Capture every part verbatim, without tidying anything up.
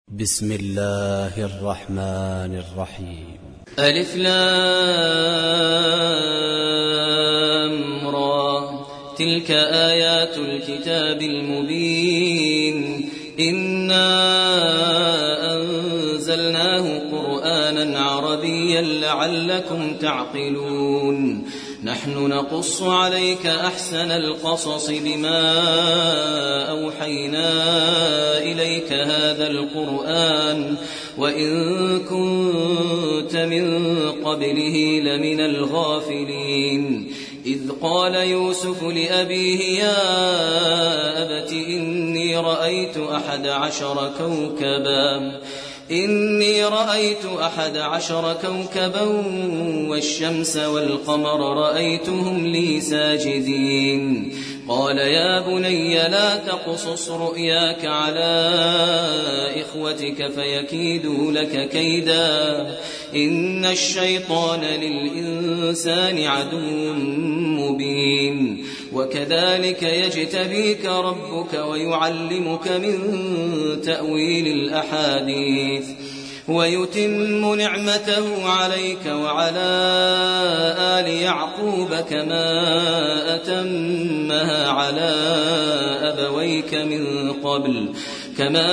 بسم الله الرحمن الرحيم. ألف لام را تلك آيات الكتاب المبين إنا أنزلناه قرآنا عربيا لعلكم تعقلون نحن نقص عليك أحسن القصص بما أوحينا إليك هذا القرآن وإن كنت من قبله لمن الغافلين إذ قال يوسف لأبيه يا أبت إني رأيت أحد عشر كوكبا إني رأيت أحد عشر كوكبا والشمس والقمر رأيتهم لي ساجدين قال يا بني لا تقصص رؤياك على إخوتك فيكيدوا لك كيدا إن الشيطان للإنسان عدو مبين وكذلك يجتبيك ربك ويعلمك من تأويل الأحاديث ويتم نعمته عليك وعلى آل يعقوب كما أتمها على أبويك من قبل كما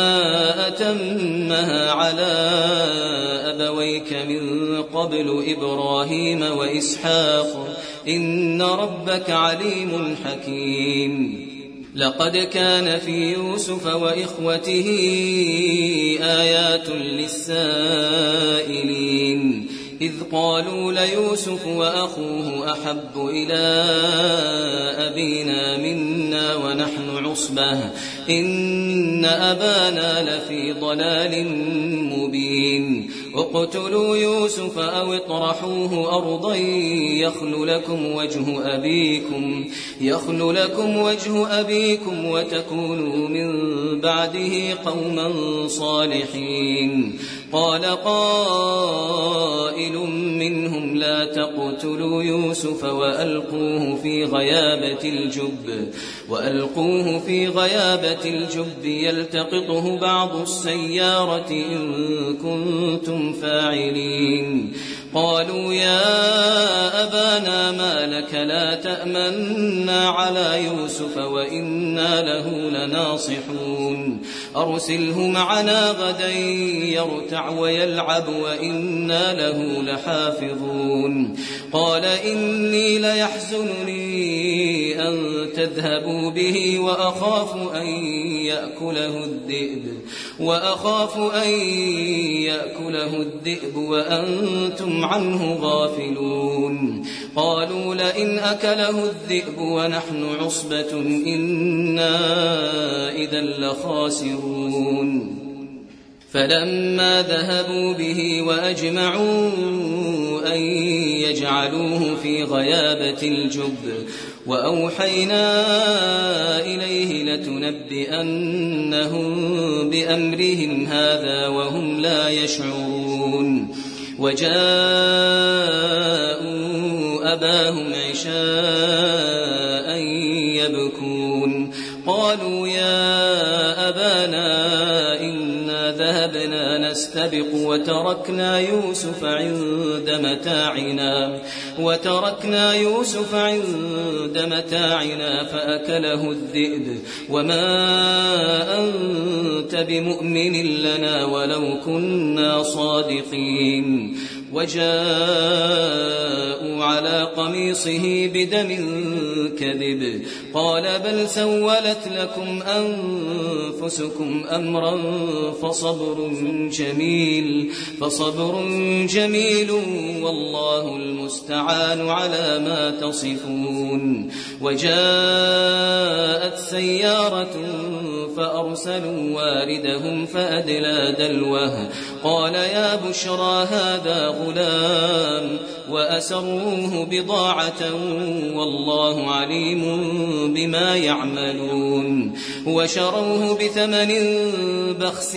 أتمها على أبويك من قبل إبراهيم وإسحاق إن ربك عليم حكيم لقد كان في يوسف وإخوته آيات للسائلين إذ قالوا ليوسف وأخوه أحب إلى أبينا منا ونحن عصبة إن أبانا لفي ضلال مبين اقتلوا يوسف أو اطرحوه أرضا يخل لكم وجه أبيكم يخل لكم وجه أبيكم وتكونوا من بعده قوما صالحين قال قائل منهم لا تقتلوا يوسف وألقوه في غيابة الجب وألقوه في غيابة الجب يلتقطه بعض السيارة إن كنتم فاعلين قالوا يا أبانا ما لك لا تأمنا على يوسف وإنا له لناصحون أرسله معنا غدا يرتع ويلعب وإنا له لحافظون قال إني ليحزنني أن تذهبوا به وأخاف أن يأكله الذئب وأخاف أن يأكله الذئب وأنتم عنه غافلون قالوا لئن أكله الذئب ونحن عصبة إنا إذا لخاسرون فلما ذهبوا به وأجمعوا أن يجعلوه في غيابة الجب وأوحينا إليه لتنبئنهم بأمرهم هذا وهم لا يشعرون وجاءوا أباهم عشاء يبكون قالوا يا أبانا إنا ذهبنا نستبق وتركنا يوسف عند متاعنا وتركنا يوسف عند متاعنا فأكله الذئب وما أنت بمؤمن لنا ولو كنا صادقين وجاءوا على قميصه بدم كذب قال بل سولت لكم أنفسكم أمرا فصبر جميل فصبر جميل والله المستعان على ما تصفون وجاءت سيارة فأرسلوا واردهم فأدلى دلوه قال يا بشرى هذا غلام وأسروه بضاعة والله عليم بما يعملون وشروه بثمن بخس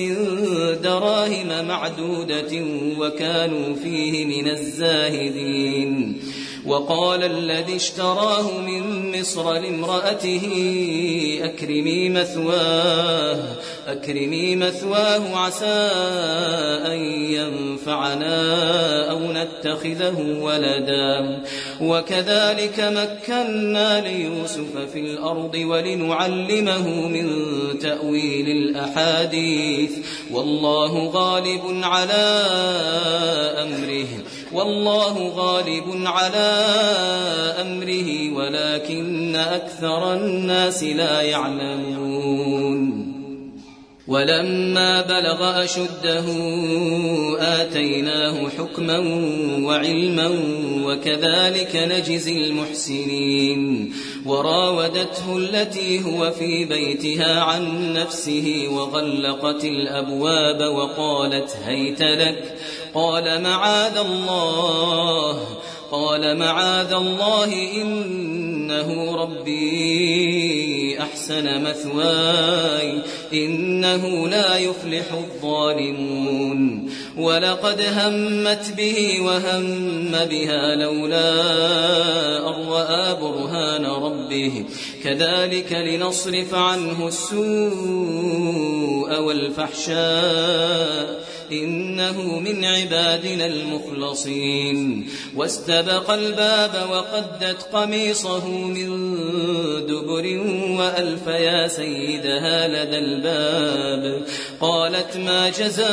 دراهم معدودة وكانوا فيه من الزاهدين وقال الذي اشتراه من مصر لامرأته أكرمي مثواه أكرمي مثواه عسى أن ينفعنا أو نتخذه ولدا وكذلك مكنا ليوسف في الأرض ولنعلمه من تأويل الأحاديث والله غالب على أمره والله غالب على أمره ولكن أكثر الناس لا يعلمون ولما بلغ أشده آتيناه حكما وعلما وكذلك نجزي المحسنين وراودته التي هو في بيتها عن نفسه وغلقت الأبواب وقالت هيت لك قال معاذ الله قال معاذ الله إنه ربي أحسن مثواي إنه لا يفلح الظالمون ولقد همت به وهم بها لولا أن رأى برهان ربه كذلك لنصرف عنه السوء والفحشاء إنه من عبادنا المخلصين واستبق الباب وقدت قميصه من دبر وألف يا سيدها لدى الباب قالت ما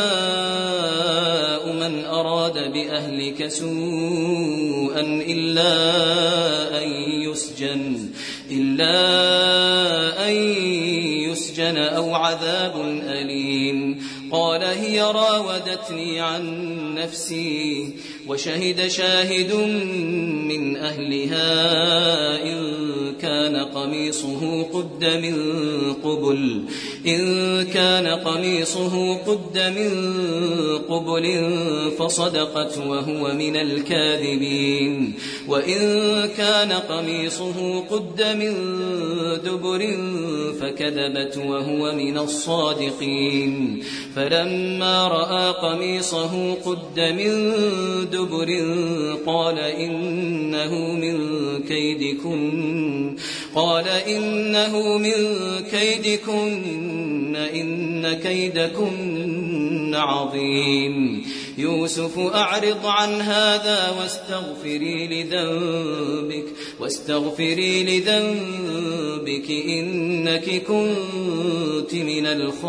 جزاء من أراد بأهلك سوءا إلا أن يسجن إلا أن يسجن أو عذاب أليم قال هي راودتني عن نفسي وشهد شاهد من أهلها إن كان قميصه قد من قبل إن كان قميصه قد من قبل فصدقت وهو من الكاذبين وإن كان قميصه قد من دبر فكذبت وهو من الصادقين فلما رأى قميصه قد من دبر قال إنه من كيدكن قال إنه من كيدكن إن كيدكن عظيم يوسف أعرض عن هذا واستغفري لذنبك واستغفري لذنبك إنك كنت من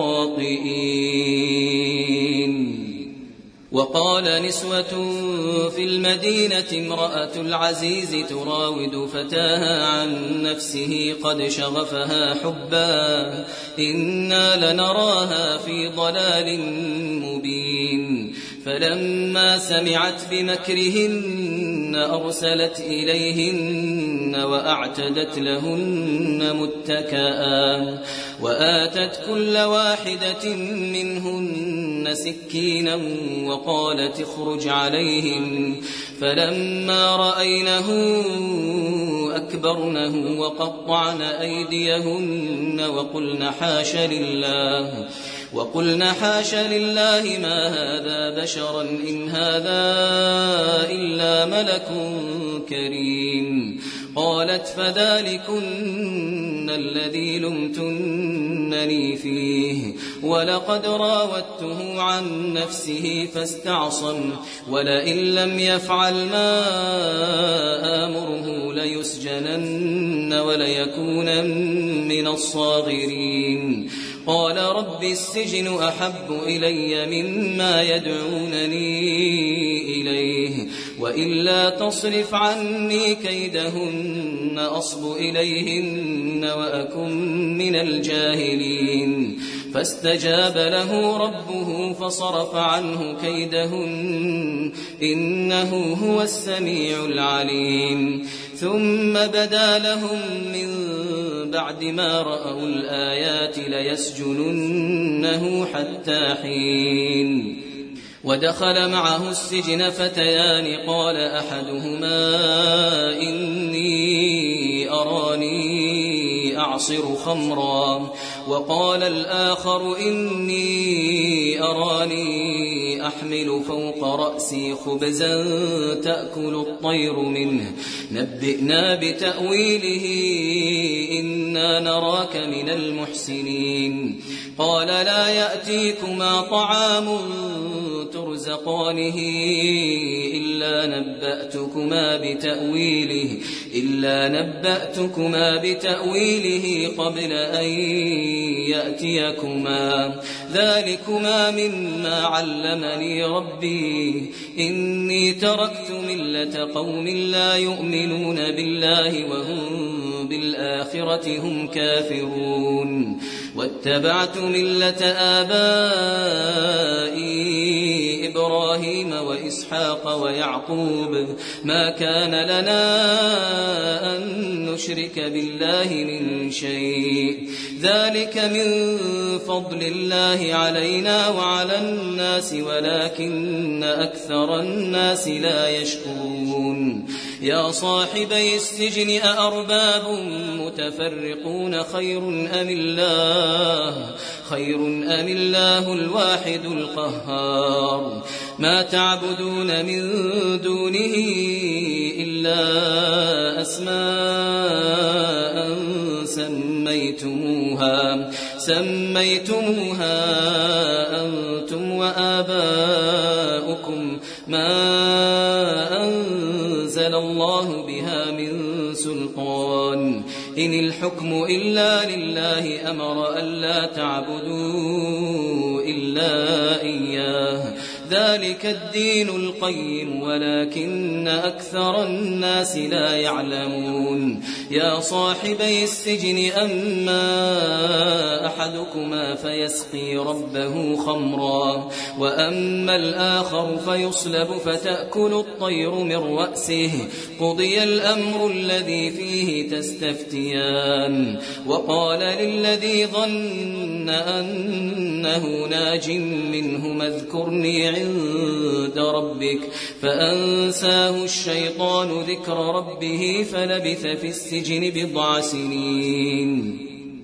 الخاطئين وقال نسوة في المدينة امرأة العزيز تراود فتاها عن نفسه قد شغفها حبا إنا لنراها في ضلال مبين فلما سمعت بمكرهن أرسلت إليهن وأعتدت لهن متكئا وآتت كل واحدة منهن سكينا وقالت اخرج عليهم فلما رأينه أكبرنه وقطعن أيديهن وقلن حاش لله وقلن حاش لله ما هذا بشرا إن هذا إلا ملك كريم قالت فذلكن الذي لمتنني فيه ولقد راودته عن نفسه فاستعصم ولئن لم يفعل ما آمره ليسجنن وليكون من الصاغرين قال رب السجن أحب إلي مما يدعونني إليه وإلا تصرف عني كيدهن أصب إليهن وأكن من الجاهلين فاستجاب له ربه فصرف عنه كيدهن إنه هو السميع العليم ثم بدا لهم من بعد ما رأوا الآيات ليسجننه حتى حين ودخل معه السجن فتيان قال أحدهما إني أراني أعصر خمرا وقال الآخر إني أراني أحمل فوق رأسي خبزا تأكل الطير منه نبئنا بتأويله إنا نراك من المحسنين قال لا يأتيكما طعام ترزقانه إلا نبأتكما بتأويله إلا نبأتكما بتأويله قبل أن يأتيكما ذلكما مما علمني ربي إني تركت ملة قوم لا يؤمنون بالله وهم بالآخرة هم كافرون واتبعت ملة آبائي إبراهيم وإسحاق ويعقوب ما كان لنا أن نشرك بالله من شيء ذلك من فضل الله علينا وعلى الناس ولكن أكثر الناس لا يشكرون يا صاحبي السجن أأرباب متفرقون خير أم الله خير أم الله الواحد القهار ما تعبدون من دونه إلا أسماء سميتموها سميتموها أنتم وآباؤكم ما أنزل الله بها من سلطان إن الحكم إلا لله أمر ألا تعبدوا إلا إياه ذلك الدين القيم ولكن أكثر الناس لا يعلمون يا صاحبي السجن أما أحدكما فيسقي ربه خمرا وأما الآخر فيصلب فتأكل الطير من رأسه قضي الأمر الذي فيه تستفتيان وقال للذي ظن أنه ناج منهما اذكرني عند ربك فأنساه الشيطان ذكر ربه فلبث في السجن بضع سنين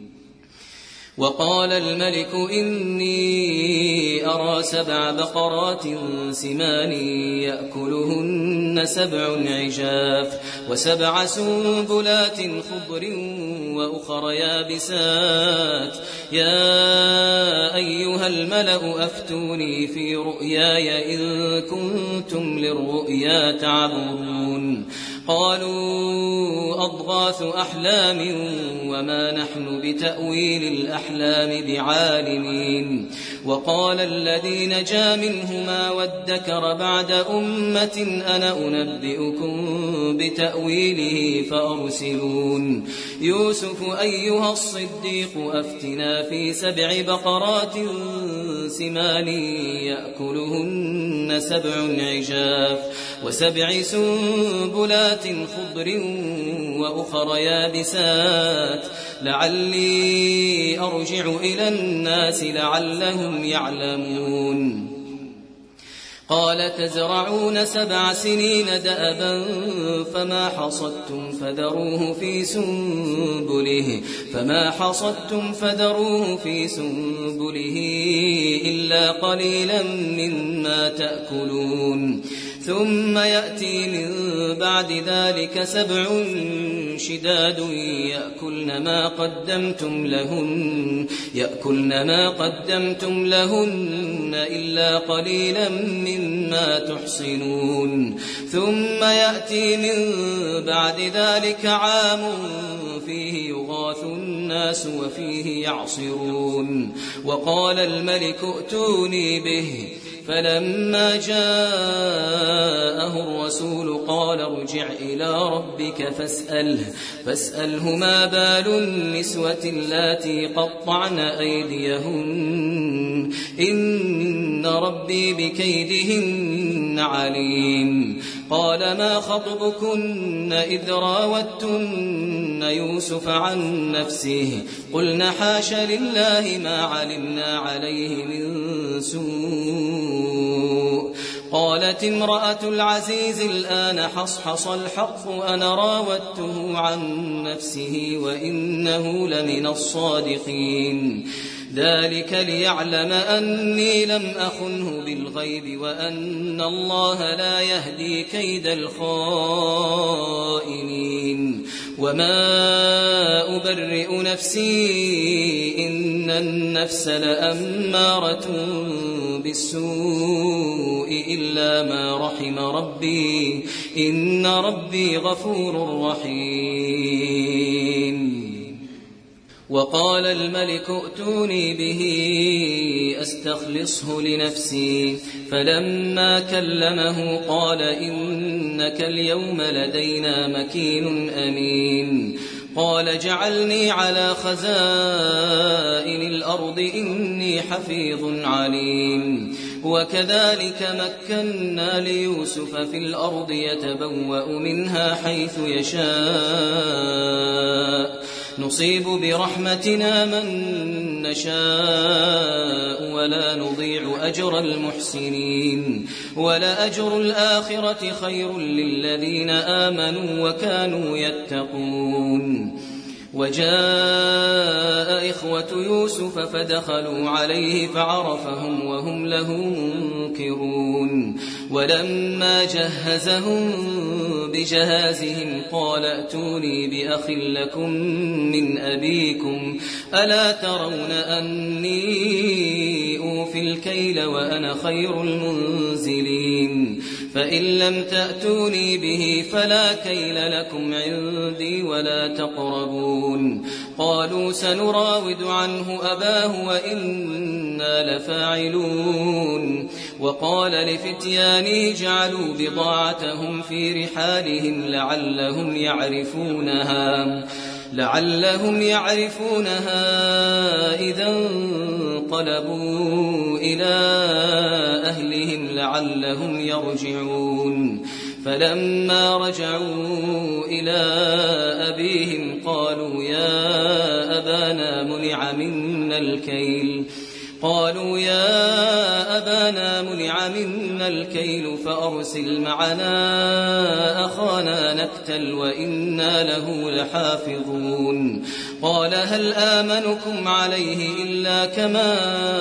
وقال الملك إني أرى سبع بقرات سمان يأكلهن سبع عجاف وسبع سنبلات خضر وأخر يابسات يا أيها الملأ أفتوني في رؤياي إن كنتم للرؤيا تعبرون قالوا أضغاث أحلام وما نحن بتأويل الأحلام بعالمين وقال الذي نجا منهما وادكر بعد أمة أنا أنبئكم بتأويله فأرسلون يوسف أيها الصديق أفتنا في سبع بقرات سمان يأكلهن سبع عجاف وسبع سنبلات خضر وأخر يابسات لعلي أرجع إلى الناس لعلهم يعلمون قال تزرعون سبع سنين دأبا فما حصدتم فذروه في سنبله فما حصدتم فذروه في سنبله إلا قليلا مما تأكلون ثم يأتي من بعد ذلك سبع شداد يأكلن ما قدمتم لهن يأكلن ما قدمتم لهن إلا قليلا مما تحصنون ثم يأتي من بعد ذلك عام فيه يغاث الناس وفيه يعصرون وقال الملك ائتوني به فلما جاءه الرسول قال ارجع إلى ربك فاسأله, فاسأله ما بال النسوة اللاتي قطعن أيديهن إن ربي بكيدهن عليم قال ما خطبكن إذ راوتن يوسف عن نفسه قلنا حاش لله ما علمنا عليه من سوء قال وقالت امرأة العزيز الآن حصحص الحق أنا راودته عن نفسه وإنه لمن الصادقين ذلك ليعلم أني لم أخنه بالغيب وأن الله لا يهدي كيد الخائنين وما أبرئ نفسي إن النفس لأمارة بالسوء إلا ما رحم ربي إن ربي غفور رحيم وقال الملك ائتوني به أستخلصه لنفسي فلما كلمه قال إنك اليوم لدينا مكين أمين قال جعلني على خزائن الأرض إني حفيظ عليم وكذلك مكنا ليوسف في الأرض يتبوأ منها حيث يشاء نصيب برحمتنا من نشاء ولا نضيع أجر المحسنين ولأجر الآخرة خير للذين آمنوا وكانوا يتقون وجاء إخوة يوسف فدخلوا عليه فعرفهم وهم له منكرون ولما جهزهم بجهازهم قال ائتوني بأخ لكم من أبيكم ألا ترون أني أوفي الكيل وأنا خير المنزلين فإن لم تأتوني به فلا كيل لكم عندي ولا تقربون قالوا سنراود عنه أباه وإنا لفاعلون وقال لفتيانه جعلوا بضاعتهم في رحالهم لعلهم يعرفونها لعلهم يعرفونها إذا انقلبوا إلى أهلهم لعلهم يرجعون فلما رجعوا إلى أبيهم قالوا يا أبانا منع منا الكيل قالوا يا أبانا منع منا الكيل فأرسل معنا أخانا نكتل وإنا له لحافظون قال هل آمنكم عليه إلا كما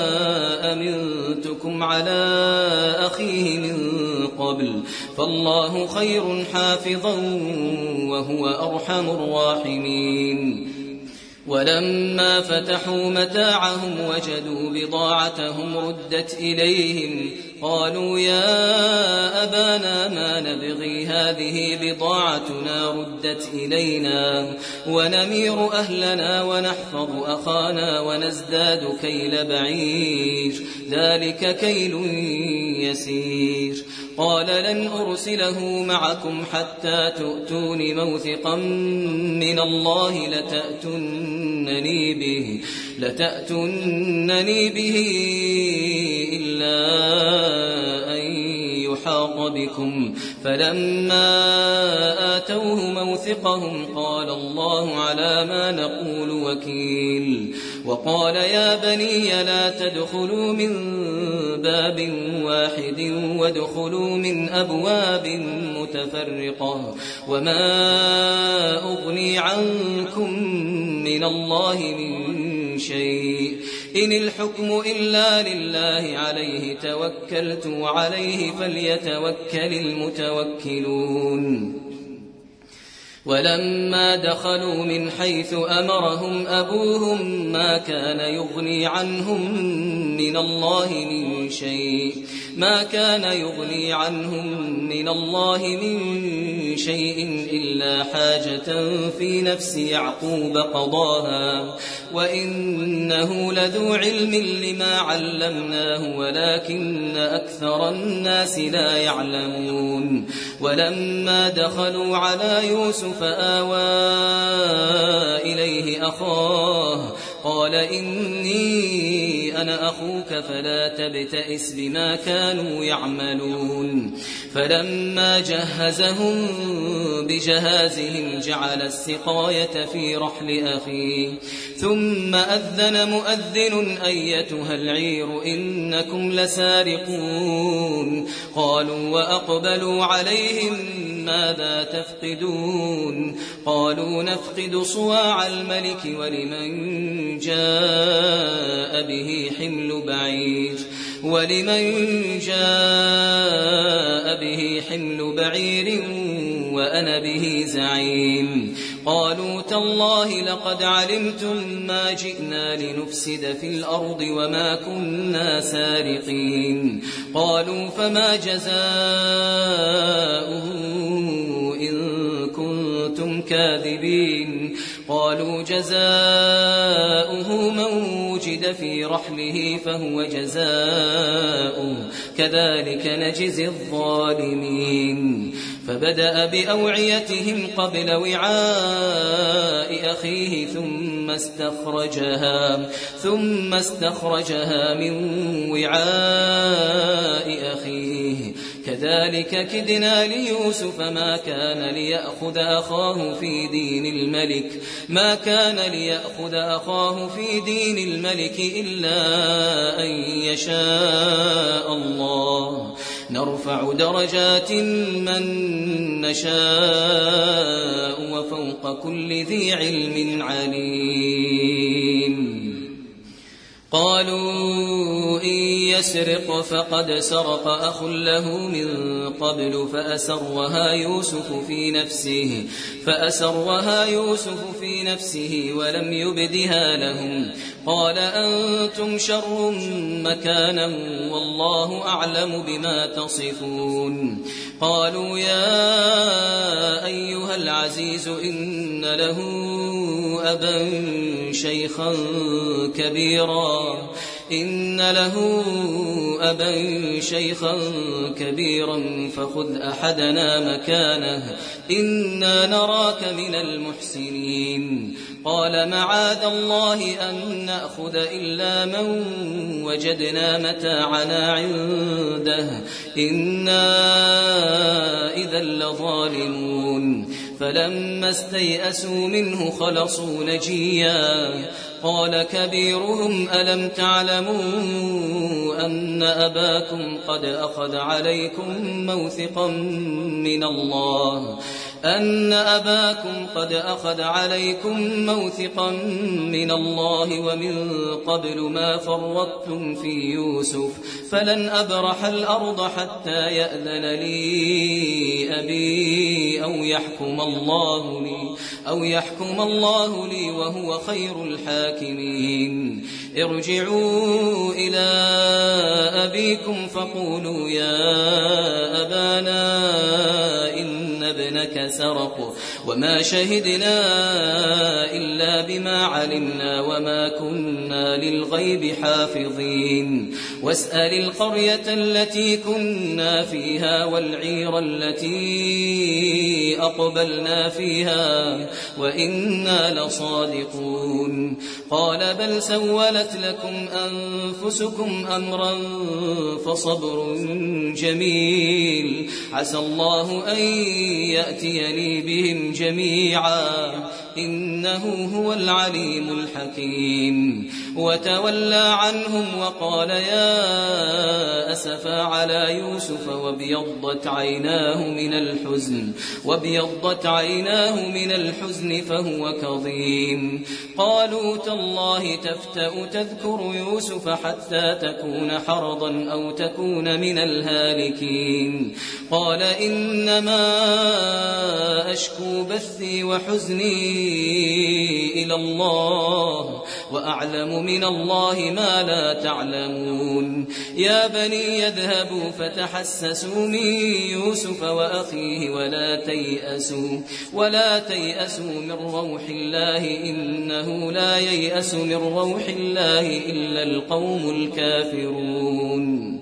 أمنتكم على أخيه من قبل فالله خير حافظا وهو أرحم الراحمين ولما فتحوا متاعهم وجدوا بضاعتهم ردت إليهم قالوا يا أبانا ما نبغي هذه بضاعتنا ردت إلينا ونمير أهلنا ونحفظ أخانا ونزداد كيل بعير ذلك كيل يسير قال لن أرسله معكم حتى تؤتون موثقا من الله لتأتونني به لتأتونني به إلا أن يحاط بكم فلما آتوه موثقهم قال الله على ما نقول وكيل وقال يا بني لا تدخلوا من باب واحد وادخلوا من أبواب متفرقة وما أغني عنكم من الله من شيء إن الحكم إلا لله عليه توكلت وعليه فليتوكل المتوكلون ولما دخلوا من حيث أمرهم أبوهم ما كان يغني عنهم من الله من شيء ما كان يغني عنهم من الله من شيء إلا حاجة في نفس يعقوب قضاها وإنه لذو علم لما علمناه ولكن أكثر الناس لا يعلمون ولما دخلوا على يوسف آوى إليه أخاه قال إني أنا أخوك فلا تبتئس بما كانوا يعملون فلما جهزهم بجهازهم جعل السقاية في رحل أخيه ثم أذن مؤذن أيتها العير إنكم لسارقون قالوا وأقبلوا عليهم ماذا تفقدون قالوا نفقد صواع الملك ولمن جاء به حمل بعير ولمن جاء به حمل بعير وأنا به زعيم قالوا تالله لقد علمتم ما جئنا لنفسد في الأرض وما كنا سارقين قالوا فما جزاؤه إن كنتم كاذبين قالوا جزاؤه من وجد في رحله فهو جزاؤه كذلك نجزي الظالمين فبدأ بأوعيتهم قبل وعاء أخيه ثم استخرجها ثم استخرجها من وعاء أخيه كذلك كدنا ليوسف ما كان ليأخذ أخاه في دين الملك ما كان ليأخذ أخاه في دين الملك إلا أن يشاء الله نرفع درجات من نشاء وفوق كل ذي علم عليم قالوا إن يسرق فقد سرق أخ له من قبل فأسرها يوسف في نفسه فأسرها يوسف في نفسه ولم يبدها لهم قال أنتم شر مكانا والله أعلم بما تصفون قالوا يا أيها العزيز إن له أبا شيخا كبيرا إن له أبا شيخا كبيرا فخذ أحدنا مكانه إنا نراك من المحسنين قال معاذ الله أن نأخذ إلا من وجدنا متاعنا عنده إنا إذا لظالمون فلما استيئسوا منه خلصوا نجيا قال كبيرهم ألم تعلموا أن أباكم قد أخذ عليكم موثقا من الله أن أباكم قد أخذ عليكم موثقا من الله ومن قبل ما فرطتم في يوسف فلن أبرح الأرض حتى يأذن لي أبي أو يحكم الله لي أو يحكم الله لي وهو خير الحاكمين ارجعوا إلى أبيكم فقولوا يا أبانا إن ابنك سرق وما شهدنا إلا بما علمنا وما كنا للغيب حافظين واسأل القرية التي كنا فيها والعير التي أقبلنا فيها وإنا لصادقون قال بل سولت لكم أنفسكم أمرا فصبر جميل عسى الله أن يأتيني بهم جميعا إنه هو العليم الحكيم وتولى عنهم وقال يا أسفا على يوسف وابيضت عيناه من الحزن وابيضت عيناه من الحزن فهو كظيم قالوا تالله تفتأ تذكر يوسف حتى تكون حرضا أو تكون من الهالكين قال إنما أشكو بثي وحزني إلى الله وأعلم من الله ما لا تعلمون يا بني يذهبوا فتحسسوا من يوسف وأخيه ولا تيأسوا ولا تيأسوا من روح الله إنه لا ييأس من روح الله إلا القوم الكافرون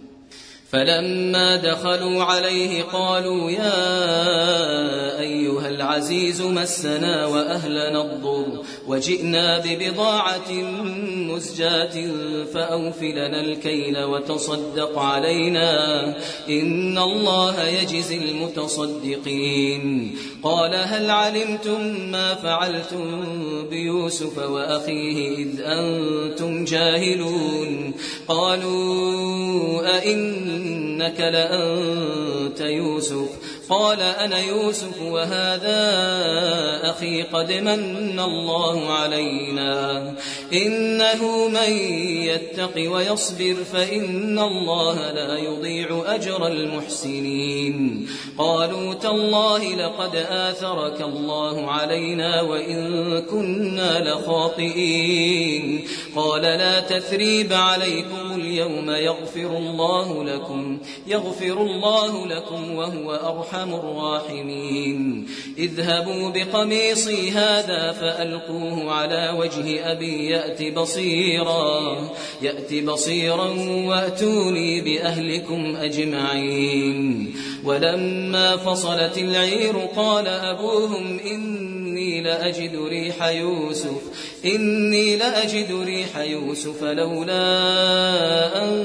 فلما دخلوا عليه قالوا يا أيها العزيز مسنا وأهلنا الضر وجئنا ببضاعة مزجاة فأوف لنا الكيل وتصدق علينا إن الله يجزي المتصدقين قال هل علمتم ما فعلتم بيوسف وأخيه إذ أنتم جاهلون قالوا أئنك لأنت يوسف قال أنا يوسف وهذا أخي قد من الله علينا إنه من يتق ويصبر فإن الله لا يضيع أجر المحسنين قالوا تالله لقد آثرك الله علينا وإن كنا لخاطئين قال لا تثريب عليكم اليوم يغفر الله لكم يغفر الله لكم وهو أرحم الراحمين اذهبوا بقميصي هذا فألقوه على وجه أبي يأت بصيرا يأت بصيرا وأتوني بأهلكم أجمعين ولما فصلت العير قال أبوهم إني لأجد ريح يوسف إني لأجد ريح يوسف لولا أن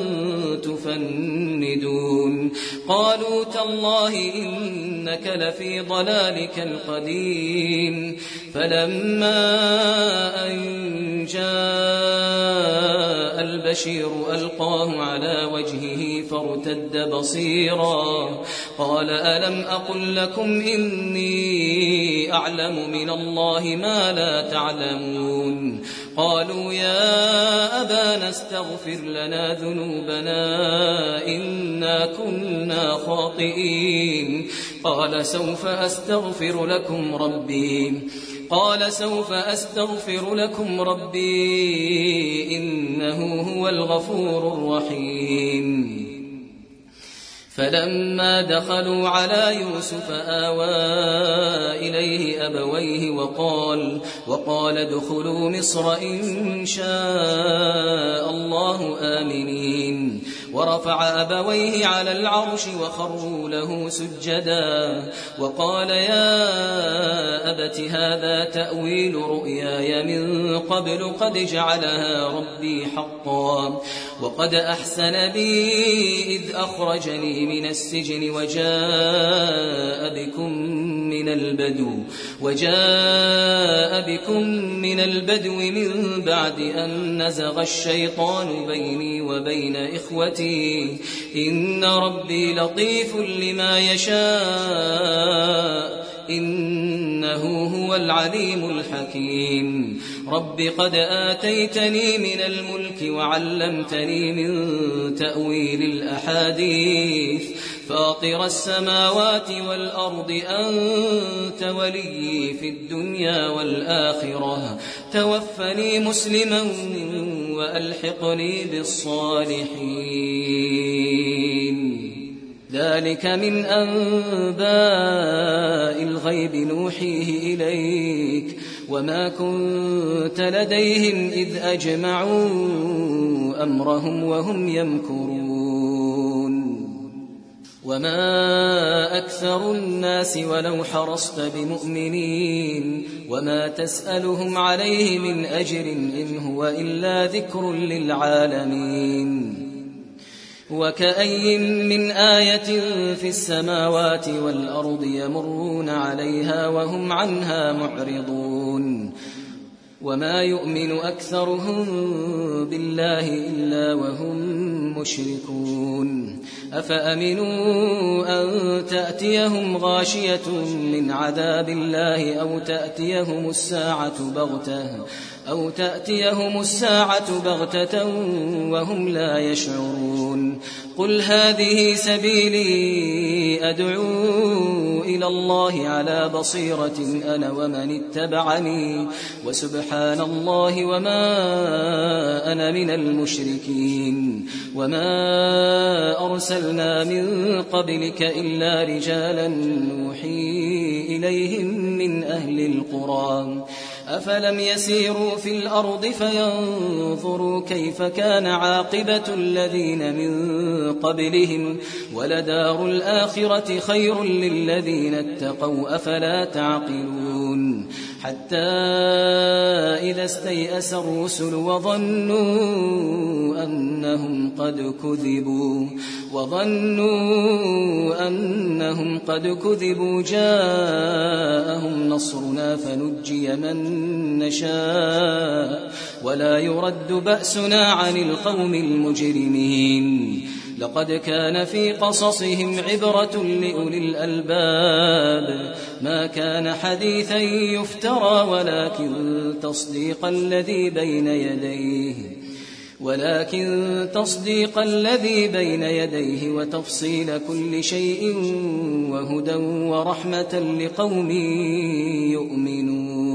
تفندون قالوا تالله إنك لفي ضلالك القديم فلما أن جاء البشير ألقاه على وجهه فارتد بصيرا قال ألم أقل لكم إني أعلم من الله ما لا تعلمون قالوا يا أبانا استغفر لنا ذنوبنا إنا كنا خاطئين قال سوف أستغفر لكم ربي قال سوف أستغفر لكم ربي إنه هو الغفور الرحيم فلما دخلوا على يوسف آوى إليه أبويه وقال وقال ادخلوا مصر إن شاء الله آمنين ورفع أبويه على العرش وخروا له سجدا وقال يا أبت هذا تأويل رؤياي من قبل قد جعلها ربي حقا وقد أحسن بي إذ أخرجني من السجن وجاء بكم من البدو وجاء بكم من البدو من بعد أن نزغ الشيطان بيني وبين إخوتي إن ربي لطيف لما يشاء إنه هو العليم الحكيم رب قد آتيتني من الملك وعلمتني من تأويل الأحاديث فاطر السماوات والأرض أنت ولي في الدنيا والآخرة توفني مسلما وألحقني بالصالحين ذلك من أنباء الغيب نوحيه إليك وما كنت لديهم إذ أجمعوا أمرهم وهم يمكرون وما أكثر الناس ولو حرصت بمؤمنين وما تسألهم عليه من أجر إن هو إلا ذكر للعالمين وكأي من آية في السماوات والأرض يمرون عليها وهم عنها معرضون وما يؤمن أكثرهم بالله إلا وهم مشركون أفأمنوا أن تأتيهم غاشية من عذاب الله أو تأتيهم الساعة بغتة أو تأتيهم الساعة بغتة وهم لا يشعرون قل هذه سبيلي أدعو إلى الله على بصيرة أنا ومن اتبعني وسبحان الله وما أنا من المشركين وما أرسلنا من قبلك إلا رجالا نوحي إليهم من أهل القرى أفلم يسيروا في الأرض فينظروا كيف كان عاقبة الذين من قبلهم ولدار الآخرة خير للذين اتقوا أفلا تعقلون حتى إذا استيأس الرسل وظنوا أنهم قد كذبوا وظنوا أنهم قد كذبوا جاءهم نصرنا فنجي من نشاء ولا يرد بأسنا عن القوم المجرمين لقد كان في قصصهم عبرة لأولي الألباب ما كان حديثا يفترى ولكن تصديق الذي بين يديه ولكن تصديق الذي بين يديه وتفصيل كل شيء وهدى ورحمة لقوم يؤمنون